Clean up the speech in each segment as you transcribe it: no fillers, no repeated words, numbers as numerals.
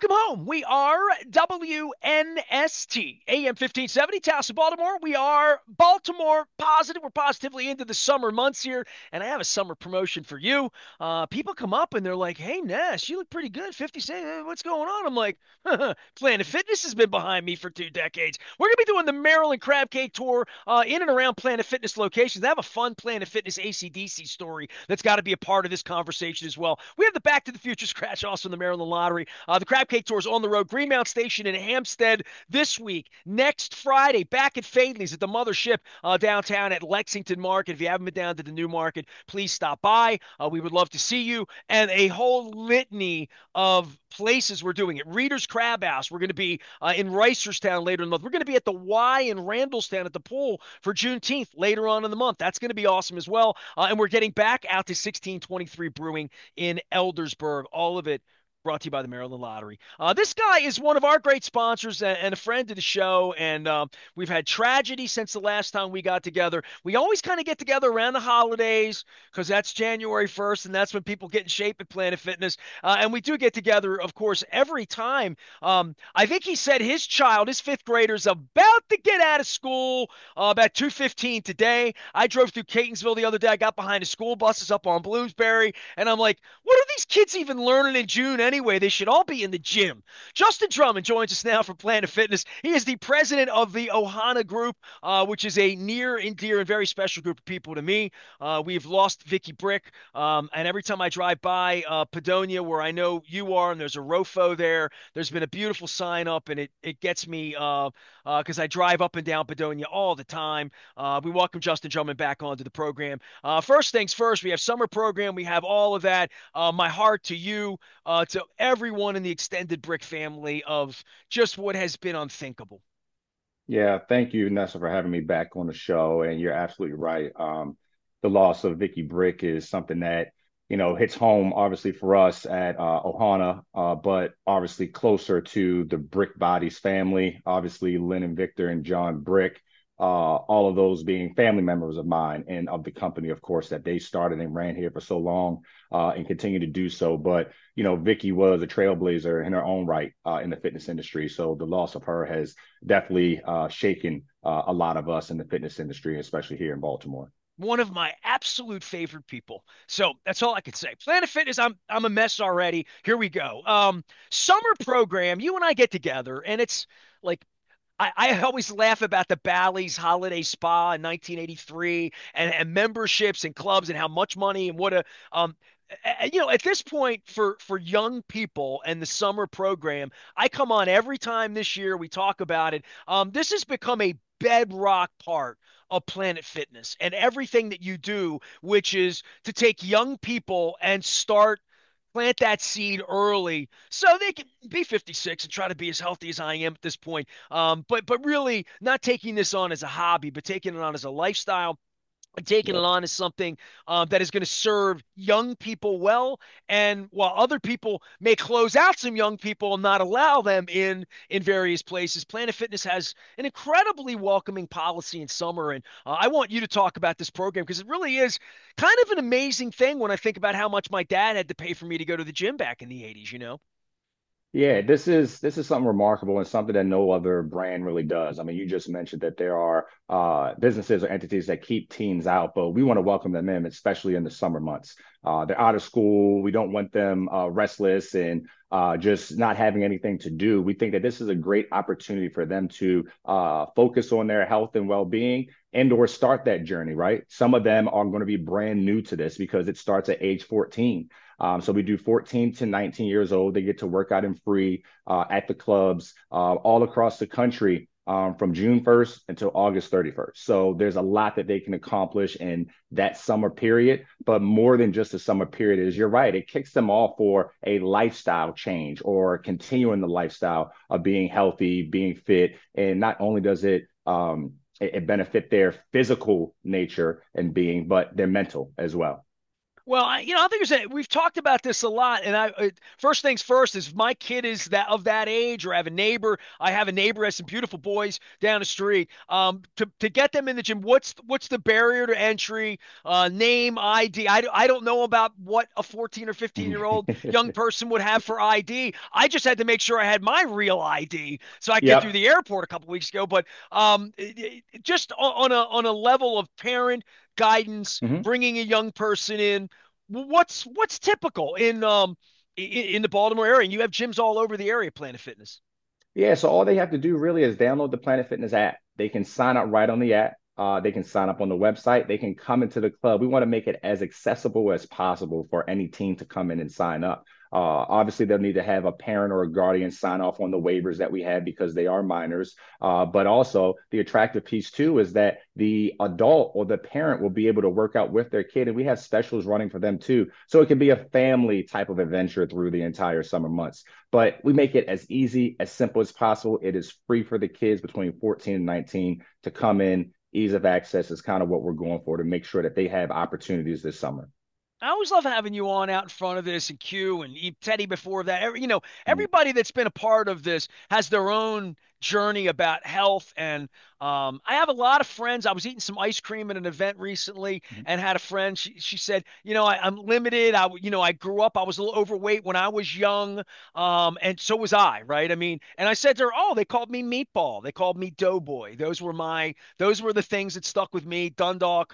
Welcome home. We are WNST, AM 1570, Towson, Baltimore. We are Baltimore positive. We're positively into the summer months here, and I have a summer promotion for you. People come up and they're like, "Hey, Ness, you look pretty good. 56, what's going on?" I'm like, Planet Fitness has been behind me for 2 decades. We're going to be doing the Maryland Crab Cake Tour in and around Planet Fitness locations. I have a fun Planet Fitness ACDC story that's got to be a part of this conversation as well. We have the Back to the Future scratch also in the Maryland Lottery. The Crab Cake Tour is on the road. Greenmount Station in Hampstead this week. Next Friday, back at Fadley's at the Mothership downtown at Lexington Market. If you haven't been down to the new market, please stop by. We would love to see you. And a whole litany of places we're doing it. Reader's Crab House. We're going to be in Reisterstown later in the month. We're going to be at the Y in Randallstown at the pool for Juneteenth later on in the month. That's going to be awesome as well. And we're getting back out to 1623 Brewing in Eldersburg. All of it brought to you by the Maryland Lottery. This guy is one of our great sponsors and a friend of the show, and we've had tragedy since the last time we got together. We always kind of get together around the holidays because that's January 1st, and that's when people get in shape at Planet Fitness. And we do get together, of course, every time. I think he said his child, his fifth grader, is about to get out of school about 2:15 today. I drove through Catonsville the other day. I got behind the school buses up on Bloomsbury, and I'm like, what are these kids even learning in June anyway? They should all be in the gym. Justin Drummond joins us now from Planet Fitness. He is the president of the Ohana Group, which is a near and dear and very special group of people to me. We've lost Vicky Brick, and every time I drive by Padonia, where I know you are, and there's a Rofo there, there's been a beautiful sign up, and it gets me because I drive up and down Padonia all the time. We welcome Justin Drummond back onto the program. First things first, we have summer program. We have all of that. My heart to you, to everyone in the extended Brick family of just what has been unthinkable. Yeah, thank you, Nessa, for having me back on the show. And you're absolutely right. The loss of Vicky Brick is something that, hits home, obviously, for us at Ohana, but obviously closer to the Brick Bodies family. Obviously, Lynn and Victor and John Brick, all of those being family members of mine and of the company, of course, that they started and ran here for so long and continue to do so. But, Vicky was a trailblazer in her own right in the fitness industry. So the loss of her has definitely shaken a lot of us in the fitness industry, especially here in Baltimore. One of my absolute favorite people. So that's all I could say. Planet Fitness, I'm a mess already. Here we go. Summer program, you and I get together, and it's like I always laugh about the Bally's Holiday Spa in 1983 and memberships and clubs and how much money and what a at this point for young people and the summer program, I come on every time this year we talk about it. This has become a bedrock part of Planet Fitness and everything that you do, which is to take young people and plant that seed early so they can be 56 and try to be as healthy as I am at this point. But really not taking this on as a hobby, but taking it on as a lifestyle and taking it Yep. on as something that is going to serve young people well. And while other people may close out some young people and not allow them in various places, Planet Fitness has an incredibly welcoming policy in summer. And I want you to talk about this program because it really is kind of an amazing thing when I think about how much my dad had to pay for me to go to the gym back in the 80s, you know? Yeah, this is something remarkable and something that no other brand really does. I mean, you just mentioned that there are businesses or entities that keep teens out, but we want to welcome them in, especially in the summer months. They're out of school. We don't want them restless and just not having anything to do. We think that this is a great opportunity for them to focus on their health and well-being and or start that journey, right? Some of them are going to be brand new to this because it starts at age 14. So we do 14 to 19 years old. They get to work out in free at the clubs all across the country from June 1st until August 31st. So there's a lot that they can accomplish in that summer period, but more than just a summer period is you're right. It kicks them off for a lifestyle change or continuing the lifestyle of being healthy, being fit. And not only does it benefit their physical nature and being, but their mental as well. Well, I think we've talked about this a lot, and first things first is if my kid is that age, or I have a neighbor. I have a neighbor has some beautiful boys down the street. To get them in the gym, what's the barrier to entry? Name, ID. I don't know about what a 14 or 15-year-old young person would have for ID. I just had to make sure I had my real ID so I could get through Yep. the airport a couple weeks ago. But just on a level of parent guidance, Mhm. bringing a young person in. What's typical in the Baltimore area? And you have gyms all over the area, Planet Fitness. Yeah, so all they have to do really is download the Planet Fitness app. They can sign up right on the app. They can sign up on the website. They can come into the club. We want to make it as accessible as possible for any team to come in and sign up. Obviously, they'll need to have a parent or a guardian sign off on the waivers that we have because they are minors. But also, the attractive piece too is that the adult or the parent will be able to work out with their kid, and we have specials running for them too. So it can be a family type of adventure through the entire summer months. But we make it as easy, as simple as possible. It is free for the kids between 14 and 19 to come in. Ease of access is kind of what we're going for to make sure that they have opportunities this summer. I always love having you on out in front of this, and Q and Teddy before that. Mhm. Everybody that's been a part of this has their own journey about health. And I have a lot of friends. I was eating some ice cream at an event recently and had a friend. She said, I'm limited. I grew up. I was a little overweight when I was young, and so was I, right? I mean, and I said to her, "Oh, they called me Meatball. They called me Doughboy. Those were the things that stuck with me. Dundalk."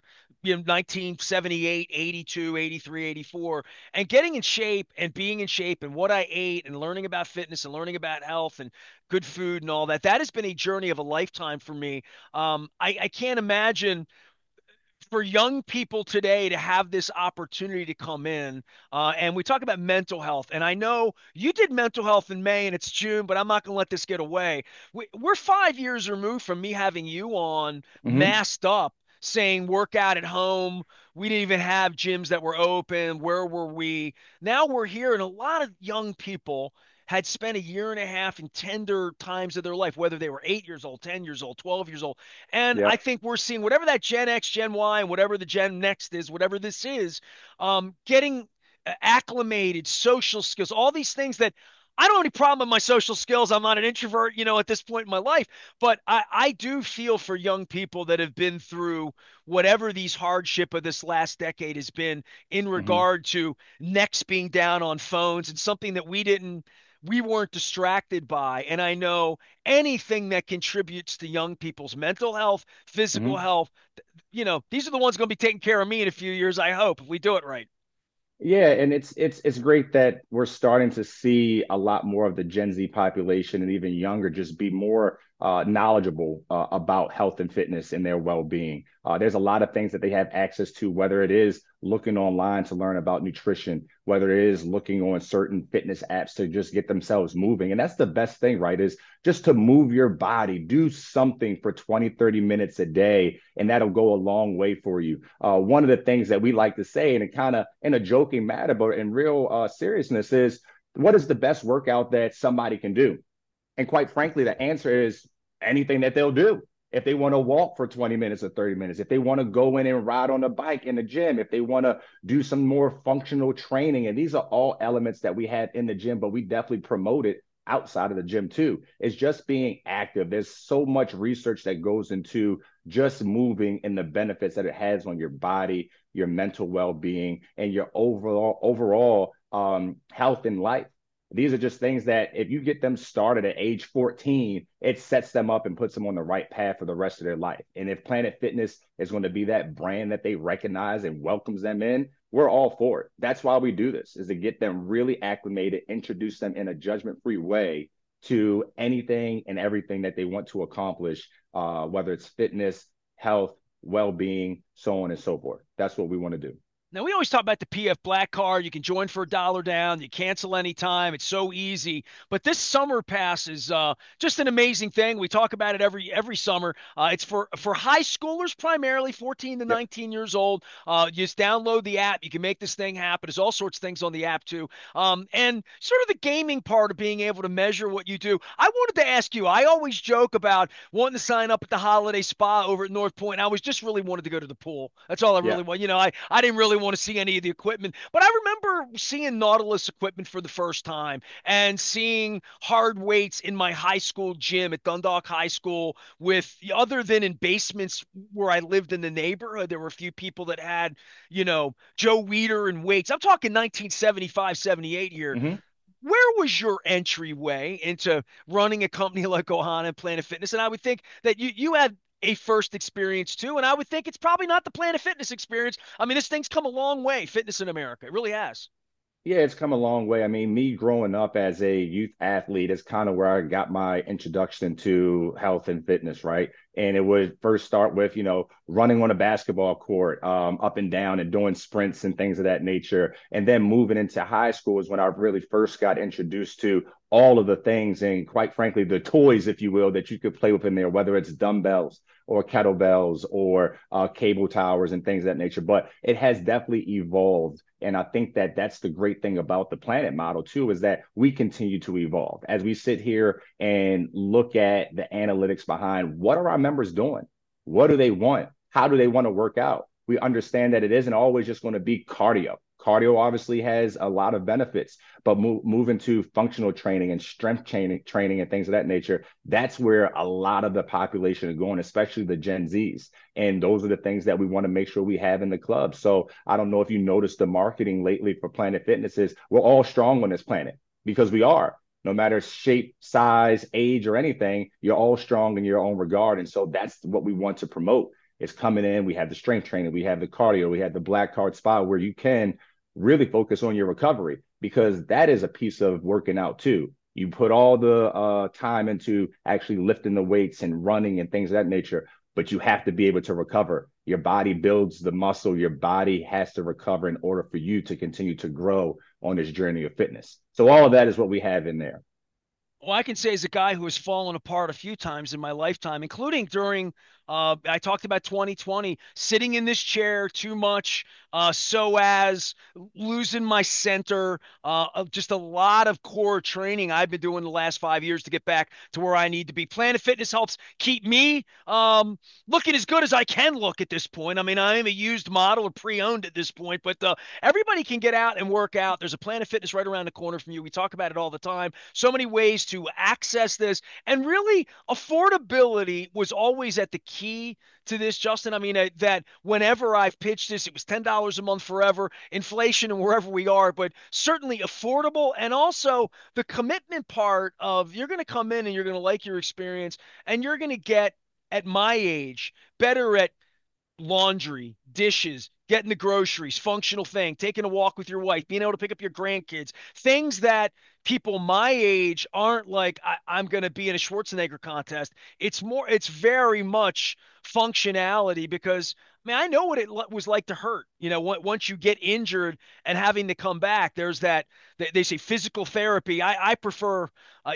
1978, 82, 83, 84, and getting in shape and being in shape and what I ate and learning about fitness and learning about health and good food and all that. That has been a journey of a lifetime for me. I can't imagine for young people today to have this opportunity to come in. And we talk about mental health. And I know you did mental health in May and it's June, but I'm not going to let this get away. We're 5 years removed from me having you on Hmm. masked up saying work out at home. We didn't even have gyms that were open. Where were we? Now we're here, and a lot of young people had spent a year and a half in tender times of their life, whether they were 8 years old, 10 years old, 12 years old. And I Yep. think we're seeing whatever that Gen X, Gen Y, and whatever the Gen Next is, whatever this is, getting acclimated, social skills, all these things that I don't have any problem with my social skills. I'm not an introvert, at this point in my life, but I do feel for young people that have been through whatever these hardship of this last decade has been in Hmm. regard to necks being down on phones and something that we weren't distracted by. And I know anything that contributes to young people's mental health, physical Hmm. health, these are the ones going to be taking care of me in a few years, I hope, if we do it right. Yeah, and it's great that we're starting to see a lot more of the Gen Z population and even younger just be more knowledgeable about health and fitness and their well-being. There's a lot of things that they have access to, whether it is looking online to learn about nutrition, whether it is looking on certain fitness apps to just get themselves moving. And that's the best thing, right? Is just to move your body, do something for 20, 30 minutes a day, and that'll go a long way for you. One of the things that we like to say, and it kind of in a joking matter, but in real seriousness, is what is the best workout that somebody can do? And quite frankly, the answer is anything that they'll do. If they want to walk for 20 minutes or 30 minutes, if they want to go in and ride on a bike in the gym, if they want to do some more functional training, and these are all elements that we have in the gym, but we definitely promote it outside of the gym too. It's just being active. There's so much research that goes into just moving and the benefits that it has on your body, your mental well-being, and your overall health in life. These are just things that if you get them started at age 14, it sets them up and puts them on the right path for the rest of their life. And if Planet Fitness is going to be that brand that they recognize and welcomes them in, we're all for it. That's why we do this, is to get them really acclimated, introduce them in a judgment-free way to anything and everything that they want to accomplish, whether it's fitness, health, well-being, so on and so forth. That's what we want to do. Now, we always talk about the PF Black Card. You can join for $1 down. You cancel anytime. It's so easy. But this summer pass is just an amazing thing. We talk about it every summer. It's for high schoolers primarily, 14 to Yep. 19 years old. You just download the app. You can make this thing happen. There's all sorts of things on the app too. And sort of the gaming part of being able to measure what you do. I wanted to ask you. I always joke about wanting to sign up at the Holiday Spa over at North Point. I was just really wanted to go to the pool. That's all I Yeah. really want. I didn't really really want to see any of the equipment. But I remember seeing Nautilus equipment for the first time and seeing hard weights in my high school gym at Dundalk High School with, other than in basements where I lived in the neighborhood, there were a few people that had, Joe Weider and weights. I'm talking 1975, 78 here. Hmm. Where was your entryway into running a company like Ohana and Planet Fitness? And I would think that you had a first experience too, and I would think it's probably not the Planet Fitness experience. I mean, this thing's come a long way, fitness in America. It really has. Yeah, it's come a long way. I mean, me growing up as a youth athlete is kind of where I got my introduction to health and fitness, right? And it would first start with, running on a basketball court, up and down and doing sprints and things of that nature. And then moving into high school is when I really first got introduced to all of the things and, quite frankly, the toys, if you will, that you could play with in there, whether it's dumbbells or kettlebells or cable towers and things of that nature. But it has definitely evolved. And I think that that's the great thing about the Planet model, too, is that we continue to evolve as we sit here and look at the analytics behind what are our members doing? What do they want? How do they want to work out? We understand that it isn't always just going to be cardio. Cardio obviously has a lot of benefits, but moving to functional training and strength training and things of that nature, that's where a lot of the population is going, especially the Gen Zs. And those are the things that we want to make sure we have in the club. So I don't know if you noticed the marketing lately for Planet Fitness is we're all strong on this planet because we are. No matter shape, size, age, or anything, you're all strong in your own regard. And so that's what we want to promote. It's coming in. We have the strength training, we have the cardio, we have the black card spa where you can really focus on your recovery because that is a piece of working out too. You put all the time into actually lifting the weights and running and things of that nature, but you have to be able to recover. Your body builds the muscle. Your body has to recover in order for you to continue to grow on this journey of fitness. So all of that is what we have in there. Well, I can say as a guy who has fallen apart a few times in my lifetime, including during, I talked about 2020, sitting in this chair too much, so as losing my center, of just a lot of core training I've been doing the last 5 years to get back to where I need to be. Planet Fitness helps keep me looking as good as I can look at this point. I mean, I am a used model or pre-owned at this point, but everybody can get out and work out. There's a Planet Fitness right around the corner from you. We talk about it all the time. So many ways to access this. And really, affordability was always at the key to this, Justin. I mean, that whenever I've pitched this, it was $10 a month forever, inflation and wherever we are, but certainly affordable. And also the commitment part of you're going to come in and you're going to like your experience and you're going to get, at my age, better at laundry, dishes, getting the groceries, functional thing, taking a walk with your wife, being able to pick up your grandkids, things that people my age aren't like, I'm going to be in a Schwarzenegger contest. It's very much functionality because, man, I know what it was like to hurt. Once you get injured and having to come back, there's that, they say physical therapy. I prefer,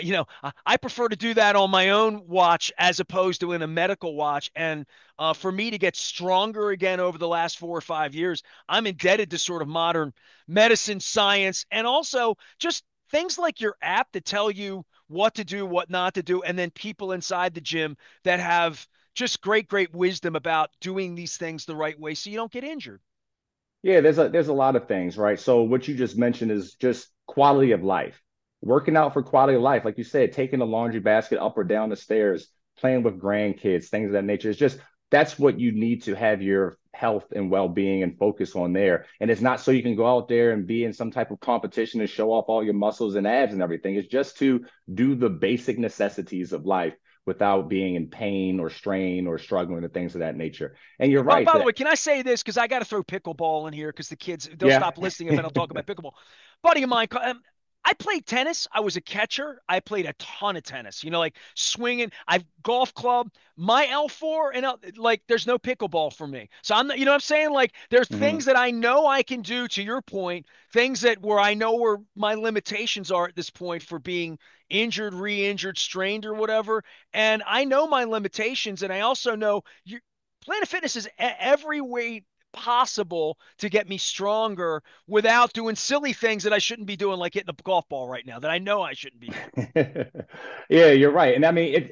I prefer to do that on my own watch as opposed to in a medical watch. And for me to get stronger again over the last 4 or 5 years, I'm indebted to sort of modern medicine, science, and also just things like your app that tell you what to do, what not to do, and then people inside the gym that have just great, great wisdom about doing these things the right way so you don't get injured. Yeah, there's a lot of things, right? So what you just mentioned is just quality of life. Working out for quality of life, like you said, taking the laundry basket up or down the stairs, playing with grandkids, things of that nature. It's just that's what you need to have your health and well-being and focus on there. And it's not so you can go out there and be in some type of competition and show off all your muscles and abs and everything. It's just to do the basic necessities of life without being in pain or strain or struggling and things of that nature. And you're right By the that, way, can I say this? Because I got to throw pickleball in here because the kids, they'll yeah. stop listening if I don't talk about pickleball. Buddy of mine, I played tennis. I was a catcher. I played a ton of tennis, like swinging. I've golf club, my L4, and like there's no pickleball for me. So I'm not, you know what I'm saying? Like there's Mhm. things that I know I can do, to your point, things that where I know where my limitations are at this point for being injured, re-injured, strained, or whatever. And I know my limitations, and I also know Planet Fitness is every way possible to get me stronger without doing silly things that I shouldn't be doing, like hitting a golf ball right now that I know I shouldn't be doing. Yeah, you're right. And I mean,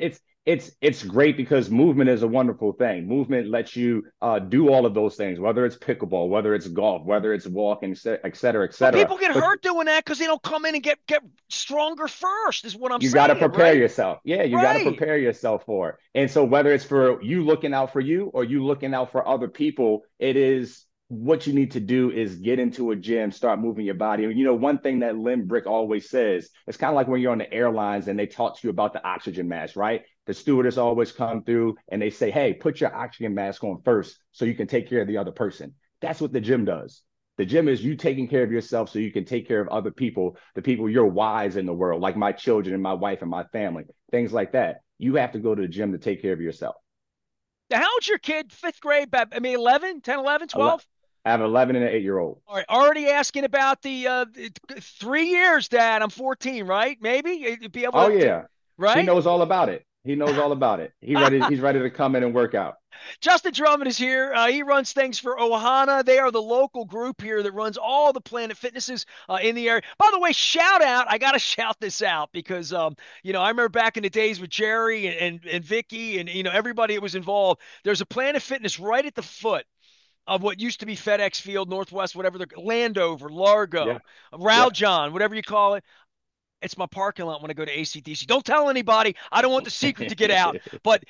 it's great because movement is a wonderful thing. Movement lets you do all of those things, whether it's pickleball, whether it's golf, whether it's walking, et cetera, et But cetera. people get But hurt doing that because they don't come in and get stronger first, is what I'm you got to saying, prepare right? yourself. Yeah, you got to Right. prepare yourself for it. And so, whether it's for you looking out for you or you looking out for other people, it is what you need to do is get into a gym, start moving your body. And, one thing that Lynn Brick always says, it's kind of like when you're on the airlines and they talk to you about the oxygen mask, right? The stewardess always come through and they say, hey, put your oxygen mask on first so you can take care of the other person. That's what the gym does. The gym is you taking care of yourself so you can take care of other people, the people you're wise in the world, like my children and my wife and my family, things like that. You have to go to the gym to take care of yourself. Now, how old's your kid? Fifth grade? I mean, 11, 10, 11, I 12? have an 11 and an 8-year old. All right. Already asking about the 3 years, Dad. I'm 14, right? Maybe you'd be able Oh to, yeah, he right? knows all about it. He knows all about it. He's ready to come in and work out. Justin Drummond is here. He runs things for Ohana. They are the local group here that runs all the Planet Fitnesses in the area. By the way, shout out. I got to shout this out because, I remember back in the days with Jerry and Vicky and, everybody that was involved. There's a Planet Fitness right at the foot of what used to be FedEx Field, Northwest, whatever, Landover, Yeah, Largo, yeah. Raljon, whatever you call it. It's my parking lot when I go to ACDC. Don't tell anybody. I don't want the secret to get out. But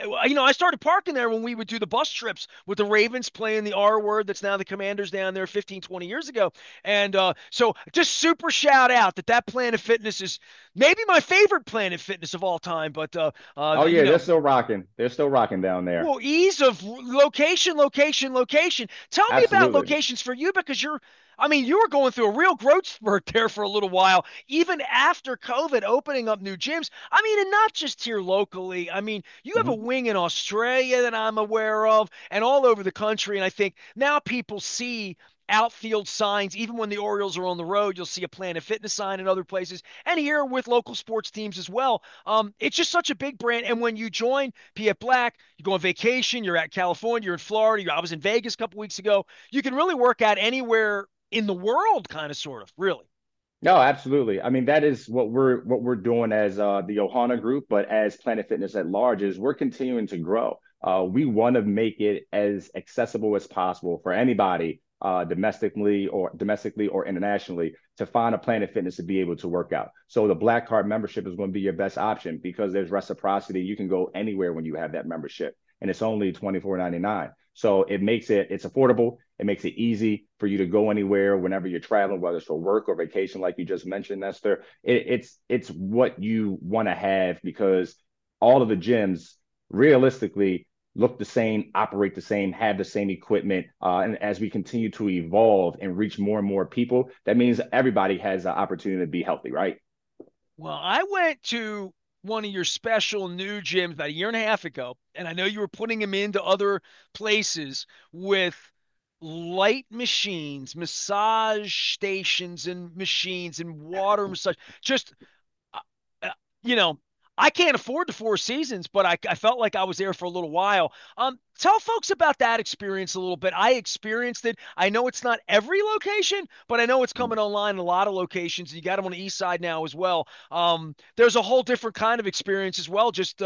I started parking there when we would do the bus trips with the Ravens playing the R word that's now the Commanders down there 15, 20 years ago. And so just super shout out that Planet Fitness is maybe my favorite Planet Fitness of all time. But, Oh yeah, they're still rocking. They're still rocking down there. well, ease of location, location, location. Tell me about Absolutely. locations for you because you were going through a real growth spurt there for a little while, even after COVID opening up new gyms. And not just here locally. You have a Mhm. wing in Australia that I'm aware of and all over the country. And I think now people see outfield signs. Even when the Orioles are on the road, you'll see a Planet Fitness sign in other places and here with local sports teams as well. It's just such a big brand. And when you join PF Black, you go on vacation, you're at California, you're in Florida, I was in Vegas a couple weeks ago. You can really work out anywhere in the world, kind of, sort of, really. No, absolutely. I mean, that is what we're doing as the Ohana Group, but as Planet Fitness at large is we're continuing to grow. We want to make it as accessible as possible for anybody, domestically or internationally, to find a Planet Fitness to be able to work out. So the Black Card membership is going to be your best option because there's reciprocity. You can go anywhere when you have that membership, and it's only $24.99. So it's affordable. It makes it easy for you to go anywhere whenever you're traveling, whether it's for work or vacation, like you just mentioned, Esther. It's what you want to have because all of the gyms realistically look the same, operate the same, have the same equipment. And as we continue to evolve and reach more and more people, that means everybody has an opportunity to be healthy, right? Well, I went to one of your special new gyms about a year and a half ago, and I know you were putting them into other places with light machines, massage stations, and machines, and water massage. Just uh, uh, you know, I can't afford the Four Seasons, but I felt like I was there for a little while. Tell folks about that experience a little bit. I experienced it. I know it's not every location, but I know it's coming online in a lot of locations. You got them on the east side now as well. There's a whole different kind of experience as well, just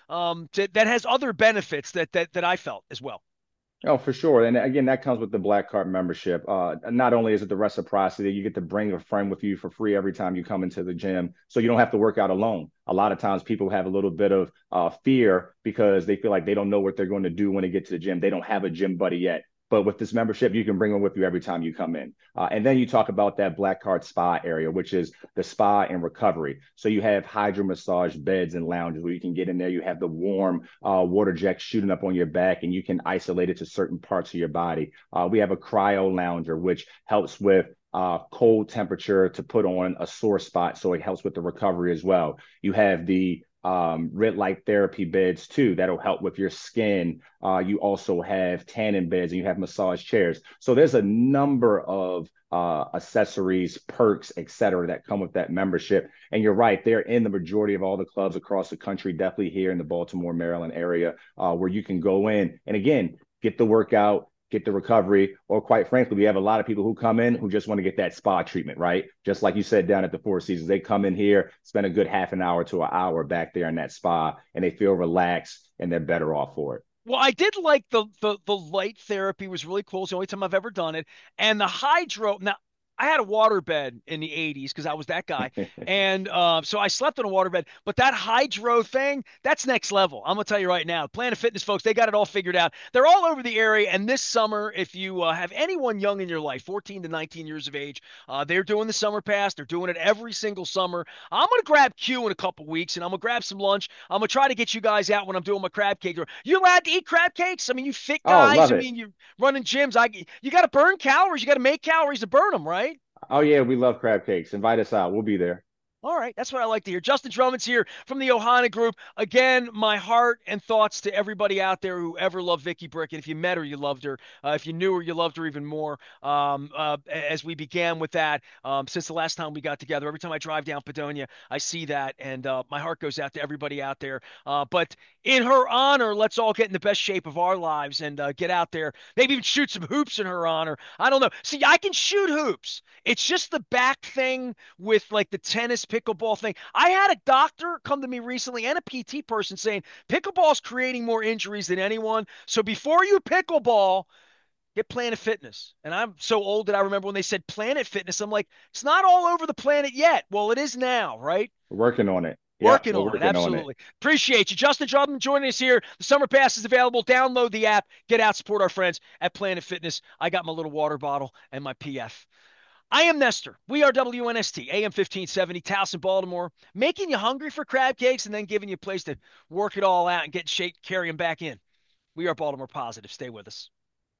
that has other benefits that I felt as well. Oh, for sure. And again, that comes with the Black Card membership. Not only is it the reciprocity, you get to bring a friend with you for free every time you come into the gym. So you don't have to work out alone. A lot of times people have a little bit of fear because they feel like they don't know what they're going to do when they get to the gym. They don't have a gym buddy yet. But with this membership, you can bring them with you every time you come in. And then you talk about that Black Card spa area, which is the spa and recovery. So you have hydro massage beds and lounges where you can get in there. You have the warm water jet shooting up on your back, and you can isolate it to certain parts of your body. We have a cryo lounger, which helps with cold temperature to put on a sore spot. So it helps with the recovery as well. You have the red light therapy beds too that'll help with your skin. You also have tanning beds and you have massage chairs. So there's a number of accessories, perks, etc., that come with that membership. And you're right, they're in the majority of all the clubs across the country, definitely here in the Baltimore, Maryland area, where you can go in and again get the workout, get the recovery, or quite frankly, we have a lot of people who come in who just want to get that spa treatment, right? Just like you said down at the Four Seasons, they come in here, spend a good half an hour to an hour back there in that spa, and they feel relaxed and they're better off for it. Well, I did like the light therapy was really cool. It's the only time I've ever done it. And the hydro. Now, I had a waterbed in the 80s because I was that guy. And so I slept on a waterbed. But that hydro thing, that's next level. I'm going to tell you right now. Planet Fitness folks, they got it all figured out. They're all over the area. And this summer, if you have anyone young in your life, 14 to 19 years of age, they're doing the summer pass. They're doing it every single summer. I'm going to grab Q in a couple weeks and I'm going to grab some lunch. I'm going to try to get you guys out when I'm doing my crab cake. You allowed to eat crab cakes? I mean, you fit Oh, guys. love I it. mean, you running gyms. You got to burn calories. You got to make calories to burn them, right? Oh yeah, we love crab cakes. Invite us out. We'll be there. All right, that's what I like to hear. Justin Drummond's here from the Ohana Group. Again, my heart and thoughts to everybody out there who ever loved Vicky Brick. And if you met her, you loved her. If you knew her, you loved her even more. As we began with that, since the last time we got together, every time I drive down Padonia, I see that, and my heart goes out to everybody out there. But in her honor, let's all get in the best shape of our lives and get out there. Maybe even shoot some hoops in her honor. I don't know. See, I can shoot hoops. It's just the back thing with like the tennis pickleball thing. I had a doctor come to me recently and a PT person saying pickleball is creating more injuries than anyone. So before you pickleball, get Planet Fitness. And I'm so old that I remember when they said Planet Fitness, I'm like, it's not all over the planet yet. Well, it is now, right? We're working on it. Yep, Working we're on it. working on it. Absolutely. Appreciate you. Justin Drummond joining us here. The Summer Pass is available. Download the app. Get out, support our friends at Planet Fitness. I got my little water bottle and my PF. I am Nestor. We are WNST, AM 1570, Towson, Baltimore, making you hungry for crab cakes and then giving you a place to work it all out and get shape, carry them back in. We are Baltimore Positive. Stay with us.